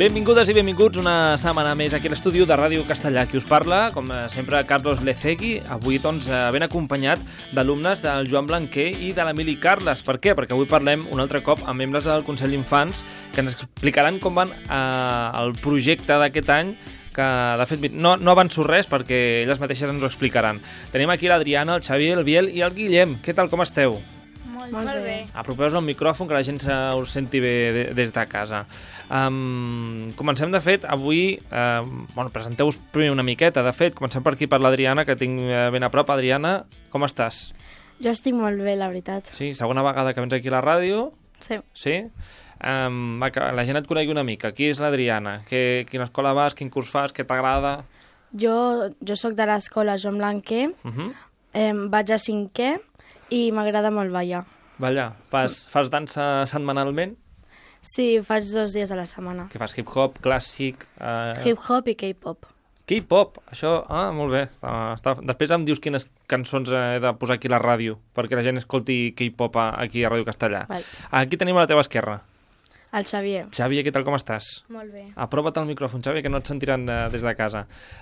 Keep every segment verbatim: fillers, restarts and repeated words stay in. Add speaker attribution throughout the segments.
Speaker 1: Benvingudes i benvinguts una setmana més aquí a l'estudi de Ràdio Castellà. Qui us parla, com sempre, Carlos Lecegui, avui doncs ben acompanyat d'alumnes del Joan Blanquer i de l'Emili Carles. Per què? Perquè avui parlem un altre cop amb membres del Consell d'Infants que ens explicaran com van eh, el projecte d'aquest any, que de fet no, no avanço res perquè elles mateixes ens ho explicaran. Tenim aquí l'Adriana, el Xavier, el Biel i el Guillem. Què tal, com esteu?
Speaker 2: Molt, Molt bé.
Speaker 1: Apropeu-vos al micròfon que la gent us senti bé de, des de casa. Um, comencem, de fet, avui... Uh, bueno, presenteu-vos primer una miqueta. De fet, comencem per aquí per l'Adriana, que tinc ben a prop. Adriana, com estàs?
Speaker 3: Jo estic molt bé, la veritat.
Speaker 1: Sí, segona vegada que vens aquí a la ràdio.
Speaker 3: Sí. Sí?
Speaker 1: Um, la gent et conegui una mica. Qui és l'Adriana? Que, quina escola vas? Quin curs fas? Què t'agrada?
Speaker 3: Jo, jo sóc de l'escola Joan Blanquer, uh -huh. eh, vaig a cinquè i m'agrada molt ballar.
Speaker 1: Ballar? Fas, fas dansa setmanalment?
Speaker 3: Sí, faig dos dies a la setmana.
Speaker 1: Que fas hip-hop, clàssic... Uh...
Speaker 3: Hip-hop i K-pop.
Speaker 1: K-pop, això... Ah, molt bé. Uh, està... Després em dius quines cançons he de posar aquí a la ràdio, perquè la gent escolti K-pop aquí a Ràdio Castellà.
Speaker 3: Val.
Speaker 1: Aquí tenim a la teva esquerra.
Speaker 3: El Xavier.
Speaker 1: Xavier, què tal, com estàs?
Speaker 2: Molt bé.
Speaker 1: Apropa't al micròfon, Xavier, que no et sentiran uh, des de casa.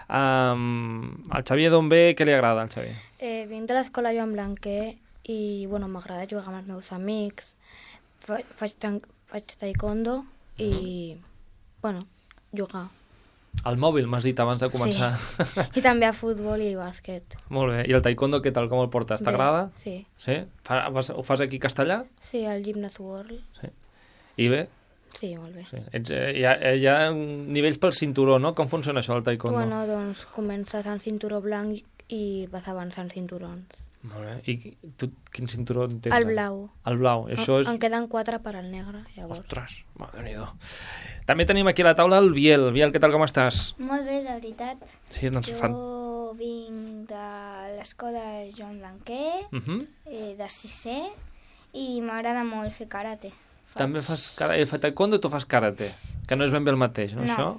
Speaker 1: Um, el Xavier d'on ve? Què li agrada, al Xavier?
Speaker 2: Eh, vinc de l'escola Joan Blanquer i, bueno, m'agrada jugar amb els meus amics, fa, faig, tan, faig taekwondo i, uh -huh. bueno, jugar.
Speaker 1: Al mòbil, m'has dit abans de començar.
Speaker 2: Sí. I també a futbol i bàsquet.
Speaker 1: Molt bé. I el taekwondo, què tal, com el portes? T'agrada?
Speaker 2: Sí.
Speaker 1: Sí? Fa, ho fas aquí a Castellà?
Speaker 2: Sí, al Gymnast World.
Speaker 1: Sí. I bé?
Speaker 2: Sí, molt bé.
Speaker 1: Sí. Ets, eh, hi, ha, hi ha nivells pel cinturó, no? Com funciona això, el taekwondo?
Speaker 2: Bueno, doncs comences amb cinturó blanc i vas avançant cinturons.
Speaker 1: Molt bé. I tu quin cinturó tens?
Speaker 2: El blau.
Speaker 1: El blau. I això és...
Speaker 2: En queden quatre per al negre, llavors.
Speaker 1: Ostres, madre-n'hi-do. També tenim aquí a la taula el Biel. Biel, què tal, com estàs?
Speaker 4: Molt bé, de veritat.
Speaker 1: Sí, doncs
Speaker 4: jo
Speaker 1: fan...
Speaker 4: vinc de l'escola Joan Blanquer, uh -huh. eh, de sisè, i m'agrada molt fer karate.
Speaker 1: Faig... També fas karate? Fas taekwondo o tu fas karate? Que no és ben bé el mateix, no,
Speaker 4: no.
Speaker 1: això?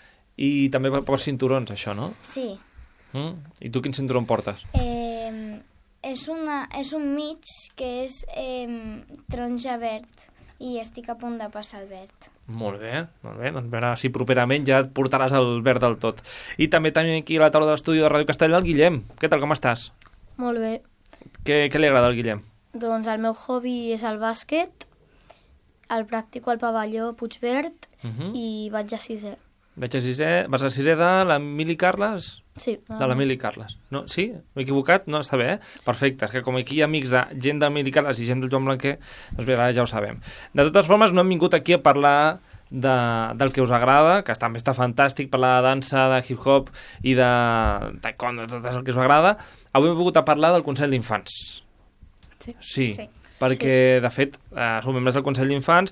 Speaker 1: I també per cinturons, això, no?
Speaker 4: Sí.
Speaker 1: Mm? I tu quin cinturó portes?
Speaker 4: Eh... És, una, és un mig que és eh, taronja verd i estic a punt de passar al verd.
Speaker 1: Molt bé, molt bé. Doncs a veure si properament ja et portaràs el verd del tot. I també tenim aquí a la taula de l'estudi de Ràdio Castellà el Guillem. Què tal, com estàs?
Speaker 5: Molt bé.
Speaker 1: Què, què li agrada al Guillem?
Speaker 5: Doncs el meu hobby és el bàsquet, el practico al pavelló Puigverd uh -huh. i vaig a sisè.
Speaker 1: Vaig a sisè, vas a sisè de l'Emili Carles?
Speaker 5: Sí.
Speaker 1: De l'Emili Carles. No, sí? M'he equivocat? No, està bé, eh? Perfecte. És que com aquí hi ha amics de gent d'Emili Carles i gent del Joan Blanquer, doncs bé, ara ja ho sabem. De totes formes, no hem vingut aquí a parlar de, del que us agrada, que també està fantàstic, parlar de dansa, de hip-hop i de taekwondo, tot el que us agrada. Avui hem vingut a parlar del Consell d'Infants.
Speaker 3: Sí.
Speaker 1: Sí.
Speaker 4: sí.
Speaker 1: Perquè, de fet, eh, sou membres del Consell d'Infants,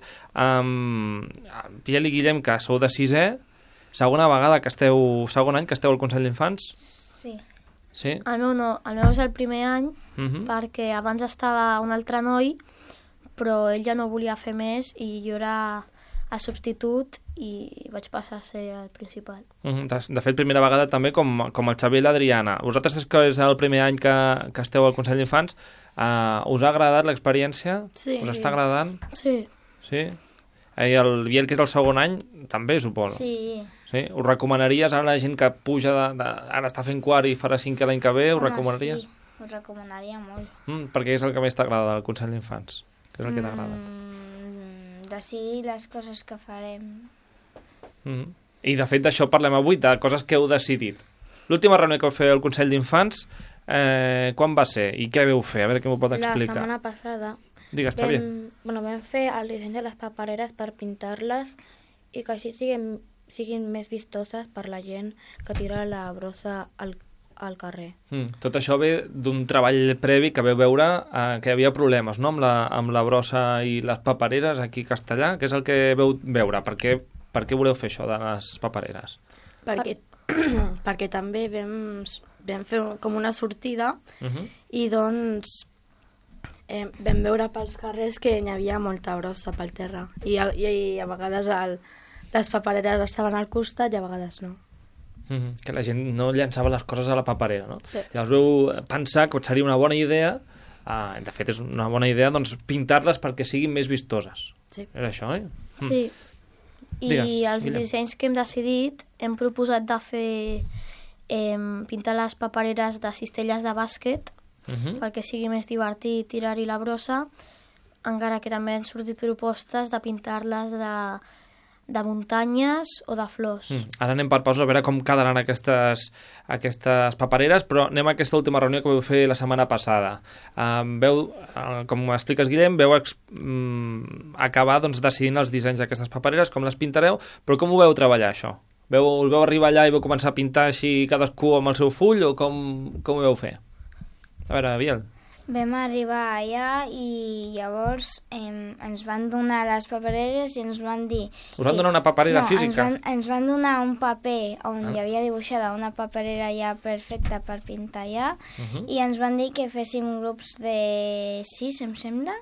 Speaker 1: amb Biel i Guillem, que sou de sisè, segona vegada que esteu, segon any que esteu al Consell d'Infants?
Speaker 4: Sí.
Speaker 1: Sí?
Speaker 5: El meu no, el meu és el primer any,
Speaker 1: uh -huh.
Speaker 5: perquè abans estava un altre noi, però ell ja no volia fer més i jo era el substitut i vaig passar a ser el principal.
Speaker 1: Uh -huh. De fet, primera vegada també com, com el Xavier i l'Adriana. Vosaltres, que és el primer any que, que esteu al Consell d'Infants, uh, us ha agradat l'experiència?
Speaker 3: Sí.
Speaker 1: Us està agradant?
Speaker 5: Sí.
Speaker 1: Sí? I el Biel, que és el segon any, també, suposo.
Speaker 4: Sí.
Speaker 1: Sí? Ho recomanaries a la gent que puja, de, de, ara està fent quart i farà cinquè l'any que ve? Ho
Speaker 4: Home,
Speaker 1: recomanaries?
Speaker 4: Sí, ho recomanaria molt.
Speaker 1: Mm, perquè és el que més t'agrada del Consell d'Infants? Què és el que t'ha agradat?
Speaker 4: Mm, decidir les coses que farem.
Speaker 1: Mm. I de fet d'això parlem avui, de coses que heu decidit. L'última reunió que vau fer al Consell d'Infants, eh, quan va ser? I què vau fer? A veure què m'ho pot explicar.
Speaker 2: La setmana passada
Speaker 1: Digues, Xavier.
Speaker 2: vam, bueno, vam fer el disseny de les papereres per pintar-les i que així siguin, siguin més vistoses per la gent que tira la brossa al, al carrer.
Speaker 1: Mm. Tot això ve d'un treball previ que veu veure eh, que hi havia problemes, no?, amb la, amb la brossa i les papereres aquí a Castellà. Què és el que veu veure? Per què, per què voleu fer això de les papereres?
Speaker 3: Perquè, perquè també vam, vam fer com una sortida
Speaker 1: uh -huh.
Speaker 3: i doncs eh, vam veure pels carrers que hi havia molta brossa pel terra i, i, i a vegades el, les papereres estaven al costat i a vegades no.
Speaker 1: Mm-hmm. Que la gent no llançava les coses a la paperera, no?
Speaker 3: Sí.
Speaker 1: Llavors veu pensar que seria una bona idea, uh, de fet és una bona idea, doncs pintar-les perquè siguin més vistoses.
Speaker 3: Sí.
Speaker 1: És això, eh?
Speaker 5: Sí. I
Speaker 1: Digues,
Speaker 5: els
Speaker 1: Guillem.
Speaker 5: dissenys que hem decidit hem proposat de fer eh, pintar les papereres de cistelles de bàsquet
Speaker 1: Mhm.
Speaker 5: perquè sigui més divertit tirar-hi la brossa, encara que també han sortit propostes de pintar-les de, de muntanyes o de flors.
Speaker 1: Mm. Ara anem per pausa a veure com quedaran aquestes, aquestes papereres, però anem a aquesta última reunió que vau fer la setmana passada. Um, veu, uh, com expliques, Guillem, veu ex, um, acabar doncs, decidint els dissenys d'aquestes papereres, com les pintareu, però com ho veu treballar, això? Veu, us veu arribar allà i veu començar a pintar així cadascú amb el seu full, o com, com ho veu fer? A veure, Biel.
Speaker 4: Vam arribar allà i llavors eh, ens van donar les papereres i ens van dir...
Speaker 1: Us van donar una paperera
Speaker 4: no,
Speaker 1: física?
Speaker 4: Ens van, ens van donar un paper on
Speaker 1: Ah.
Speaker 4: hi havia dibuixada una paperera ja perfecta per pintar allà
Speaker 1: Mhm.
Speaker 4: i ens van dir que féssim grups de sis, em sembla,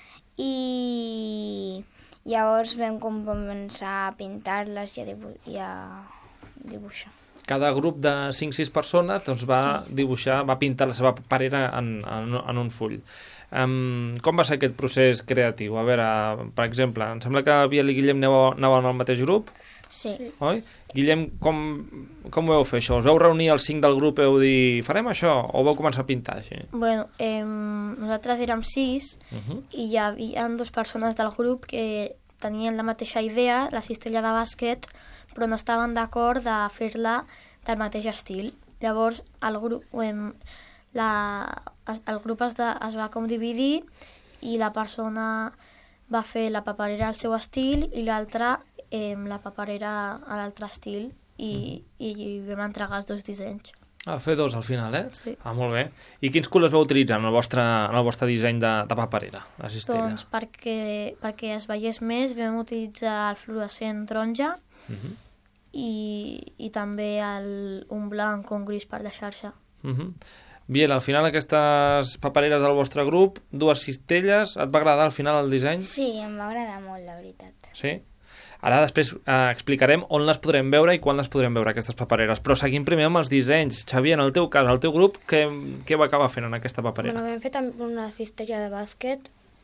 Speaker 4: i llavors vam començar a pintar-les i a, dibu i a dibuixar.
Speaker 1: Cada grup de cinc sis persones doncs, va dibuixar, va pintar la seva paperera en, en, en un full. Um, com va ser aquest procés creatiu? A veure, per exemple, em sembla que Biel i Guillem aneu, anaven al mateix grup,
Speaker 4: Sí. sí.
Speaker 1: oi? Guillem, com, com ho veu fer això? Us veu reunir els cinc del grup i veu dir farem això? O veu començar a pintar així?
Speaker 5: Bueno, eh, nosaltres érem sis
Speaker 1: Uh -huh.
Speaker 5: i hi havia dues persones del grup que tenien la mateixa idea, la cistella de bàsquet, però no estaven d'acord de fer-la del mateix estil. Llavors, el grup, em, la, es- el grup es, de, es va com dividir i la persona va fer la paperera al seu estil i l'altra eh, la paperera a l'altre estil i, i vam entregar els dos dissenys.
Speaker 1: Ah, fer dos al final, eh?
Speaker 5: Sí.
Speaker 1: Ah, molt bé. I quins colors veu utilitzar en el vostre, en el vostre disseny de, de paperera, la cistella?
Speaker 5: Doncs perquè, perquè es veiés més vam utilitzar el fluorescent taronja
Speaker 1: Uh -huh.
Speaker 5: i, i també el, un blanc o un gris per la xarxa.
Speaker 1: Uh -huh. Biel, al final aquestes papereres del vostre grup, dues cistelles, et va agradar al final el disseny?
Speaker 4: Sí, em va agradar molt, la veritat.
Speaker 1: Sí? Ara després eh, explicarem on les podrem veure i quan les podrem veure, aquestes papereres. Però seguim primer amb els dissenys. Xavier, en el teu cas, el teu grup, què, què va acabar fent en aquesta paperera?
Speaker 2: Bueno, vam fer també una cistella de bàsquet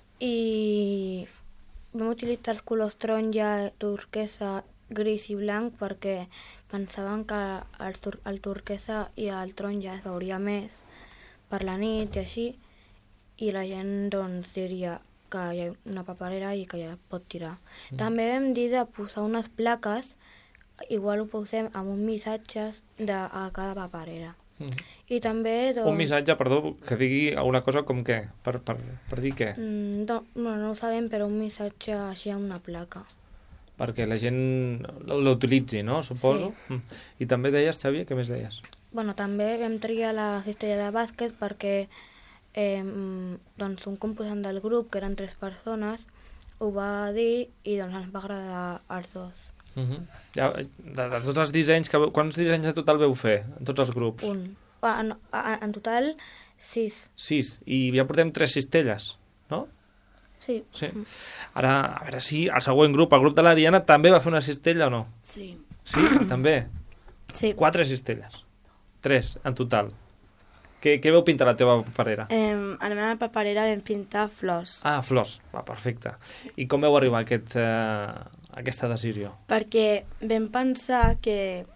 Speaker 2: i vam utilitzar els colors taronja, turquesa, gris i blanc perquè pensaven que el, tur el turquesa i el taronja es veuria més per la nit i així, i la gent doncs diria que hi ha una paperera i que ja pot tirar. Mm. També vam dir de posar unes plaques, igual ho posem amb uns missatges de, a cada paperera.
Speaker 1: Mm.
Speaker 2: I també... Doncs,
Speaker 1: Un missatge, perdó, que digui alguna cosa com què? Per, per, per dir què?
Speaker 2: Mm, no, no, no ho sabem, però un missatge així a una placa.
Speaker 1: Perquè la gent l'utilitzi, no? Suposo.
Speaker 2: Sí.
Speaker 1: Mm. I també deies, Xavier, què més deies?
Speaker 2: Bueno, també vam triar la cistella de bàsquet perquè eh, doncs un composant del grup, que eren tres persones, ho va dir i doncs ens va agradar als dos.
Speaker 1: Uh -huh. ja, de, de tots els dissenys, que, veu- quants dissenys en total veu fer? En tots els grups?
Speaker 2: Un. Ah, en, a- en total, sis.
Speaker 1: Sis. I ja portem tres cistelles, no?
Speaker 5: Sí.
Speaker 1: Sí. Ara, a veure si el següent grup, el grup de l'Ariana, també va fer una cistella o no?
Speaker 3: Sí.
Speaker 1: Sí, també.
Speaker 3: Sí.
Speaker 1: Quatre cistelles. Tres, en total. Què, què veu pintar la teva paperera?
Speaker 3: Eh, a la meva paperera vam pintar flors.
Speaker 1: Ah, flors. Va, perfecte. I com veu arribar a, aquest, eh, a aquesta decisió?
Speaker 3: Perquè vam pensar que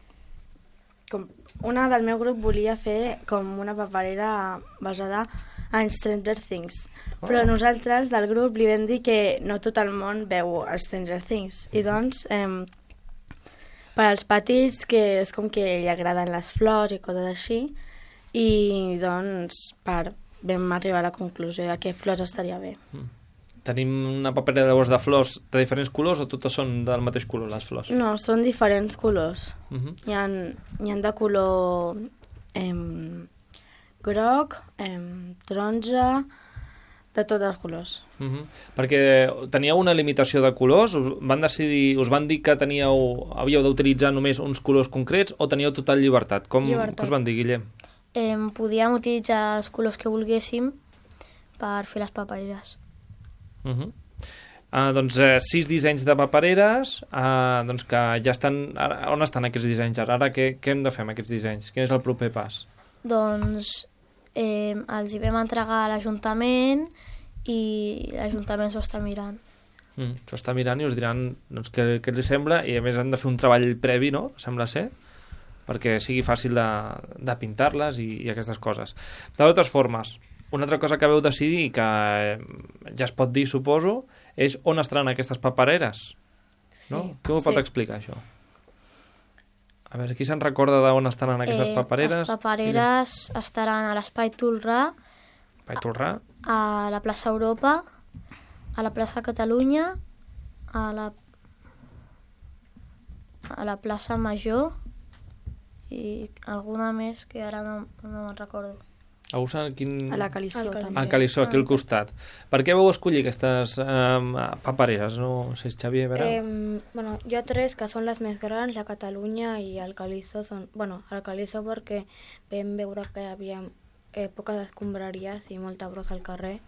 Speaker 3: com una del meu grup volia fer com una paperera basada en Stranger Things.
Speaker 1: Oh.
Speaker 3: Però nosaltres del grup li vam dir que no tot el món veu Stranger Things. I doncs, eh, per als petits, que és com que li agraden les flors i coses així, i doncs per, vam arribar a la conclusió de que flors estaria bé.
Speaker 1: Tenim una paperera llavors de flors de diferents colors o totes són del mateix color, les flors?
Speaker 3: No, són diferents colors.
Speaker 1: Uh -huh.
Speaker 3: Hi ha, hi ha de color em, groc, em, taronja, de tots els colors.
Speaker 1: Uh -huh. Perquè teníeu una limitació de colors? Us van decidir, us van dir que teníeu, havíeu d'utilitzar només uns colors concrets o teníeu total llibertat? Com
Speaker 2: Llibertat.
Speaker 1: què us van dir, Guillem?
Speaker 5: Eh, podíem utilitzar els colors que volguéssim per fer les papereres.
Speaker 1: Uh -huh. uh, doncs eh, sis dissenys de papereres, uh, doncs que ja estan... Ara, on estan aquests dissenys ara? Ara què, què hem de fer amb aquests dissenys? Quin és el proper pas?
Speaker 5: Doncs eh, els hi vam entregar a l'Ajuntament i l'Ajuntament s'ho està mirant.
Speaker 1: Mm, S'ho està mirant i us diran doncs, què, què els sembla, i a més han de fer un treball previ, no? Sembla ser, perquè sigui fàcil de, de pintar-les i, i aquestes coses. De totes formes, una altra cosa que veu decidir i que ja es pot dir, suposo, és on estaran aquestes papereres. No?
Speaker 3: Sí.
Speaker 1: Qui m'ho pot
Speaker 3: Sí.
Speaker 1: explicar, això? A veure, qui se'n recorda d'on estaran aquestes
Speaker 5: Eh,
Speaker 1: papereres?
Speaker 5: Les papereres estaran a l'Espai Tolrà,
Speaker 1: Vaig tornar.
Speaker 5: a la plaça Europa, a la plaça Catalunya, a la, a la plaça Major i alguna més que ara no, no me'n recordo.
Speaker 1: A Usa, quin...
Speaker 3: A la Calissó,
Speaker 2: Al Calissó.
Speaker 3: també.
Speaker 1: A Calissó, aquí al costat. Per què vau escollir aquestes um, papereres? No sé si Xavier, a veure...
Speaker 2: Eh, bueno, hi ha tres que són les més grans, la Catalunya i el Calissó són... Bueno, el Calissó perquè vam veure que hi havia eh, poques escombraries i molta brossa al carrer,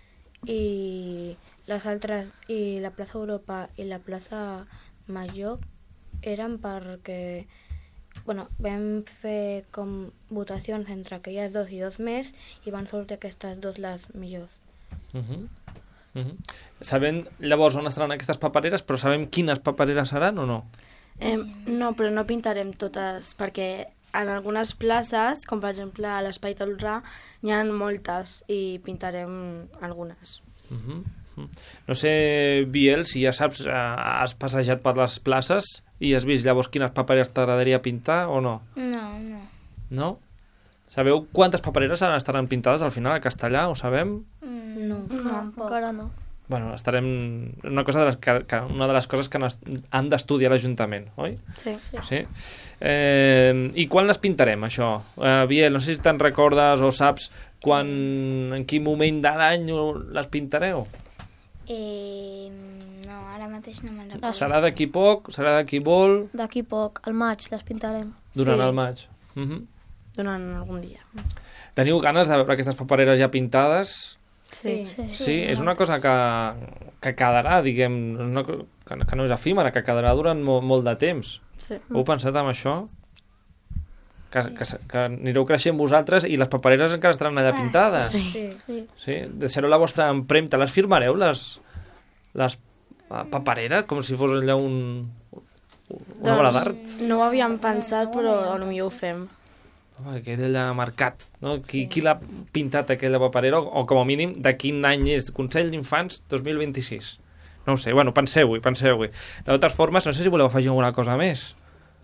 Speaker 2: i les altres, i la plaça Europa i la plaça Major eren perquè... Bueno, vam fer com votacions entre aquelles dos i dos més i van sortir aquestes dos les millors.
Speaker 1: Uh -huh. Uh -huh. Sabem llavors on estaran aquestes papereres, però sabem quines papereres seran o no?
Speaker 3: Eh, no, però no pintarem totes, perquè en algunes places, com per exemple a l'Espai Tolrà, n'hi ha moltes i pintarem algunes.
Speaker 1: Uh -huh. Uh -huh. No sé, Biel, si ja saps, eh, has passejat per les places i has vist llavors quines papereres t'agradaria pintar o no?
Speaker 4: No, no.
Speaker 1: No? Sabeu quantes papereres estaran pintades al final a Castellà? Ho sabem?
Speaker 4: Mm,
Speaker 2: No.
Speaker 5: No,
Speaker 4: tampoc.
Speaker 5: encara no.
Speaker 1: Bueno, estarem... Una, cosa de les que, que, una de les coses que han d'estudiar l'Ajuntament, oi?
Speaker 3: Sí.
Speaker 5: Sí.
Speaker 1: Sí. Eh, I quan les pintarem, això? Eh, Biel, no sé si te'n recordes o saps quan, en quin moment de l'any les pintareu?
Speaker 4: Eh, no, ara mateix no me'n recordo.
Speaker 1: Serà d'aquí poc? Serà d'aquí molt?
Speaker 5: D'aquí poc, al maig, les pintarem.
Speaker 1: Durant
Speaker 3: Sí.
Speaker 1: el maig? Uh -huh.
Speaker 3: Durant algun dia.
Speaker 1: Teniu ganes de veure aquestes papereres ja pintades?
Speaker 2: Sí.
Speaker 5: Sí.
Speaker 1: Sí, és una cosa que, que quedarà, diguem, una, co- que, que no és efímera, que quedarà durant molt, molt de temps.
Speaker 3: Sí.
Speaker 1: Heu pensat en això? Que, que, que anireu creixent vosaltres i les papereres encara estaran allà
Speaker 4: Ah,
Speaker 1: pintades?
Speaker 3: sí.
Speaker 2: Sí.
Speaker 5: Sí.
Speaker 1: Sí? Deixareu la vostra empremta. Les firmareu, les, les ah, papereres, com si fos allà un, una obra d'art?
Speaker 3: No ho havíem pensat, però potser ho fem.
Speaker 1: Oh, queda allà marcat, no? Qui, qui l'ha pintat aquella paperera, o, o com a mínim de quin any és? Consell d'Infants dos mil vint-i-sis. No ho sé, bueno, penseu-hi, penseu-hi. De totes formes, no sé si voleu afegir alguna cosa més.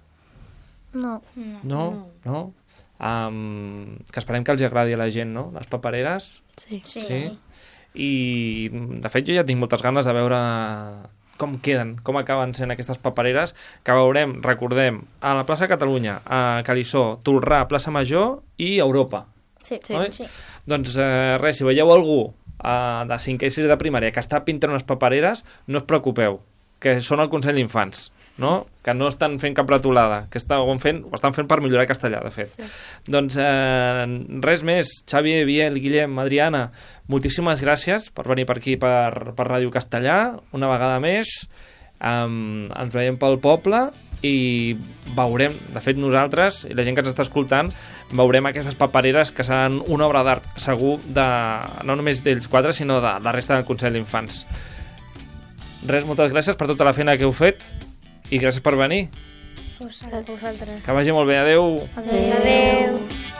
Speaker 5: No.
Speaker 1: No? No? Um, que esperem que els agradi a la gent, no? Les papereres.
Speaker 3: Sí.
Speaker 4: Sí.
Speaker 1: Sí. I, de fet, jo ja tinc moltes ganes de veure com queden, com acaben sent aquestes papereres, que veurem, recordem, a la plaça Catalunya, a Calissó, Tolrà, plaça Major i Europa.
Speaker 5: Sí.
Speaker 3: Sí.
Speaker 1: Oi?
Speaker 4: Sí.
Speaker 1: Doncs eh, res, si veieu algú eh, de cinquè i sisè de primària que està pintant unes papereres, no us preocupeu, que són el Consell d'Infants, no? Que no estan fent cap ratolada, que estan fent, ho estan fent per millorar el castellà, de fet. Sí. Doncs eh, res més, Xavi, Biel, Guillem, Adriana, moltíssimes gràcies per venir per aquí, per, per Ràdio Castellà, una vegada més. Um, ens veiem pel poble i veurem, de fet nosaltres i la gent que ens està escoltant, veurem aquestes papereres que seran una obra d'art segur, de, no només d'ells quatre sinó de la resta del Consell d'Infants. Res, moltes gràcies per tota la feina que heu fet i gràcies per venir.
Speaker 2: Vosaltres.
Speaker 1: Que vagi molt bé, adeu.
Speaker 5: Adéu.
Speaker 4: Adéu.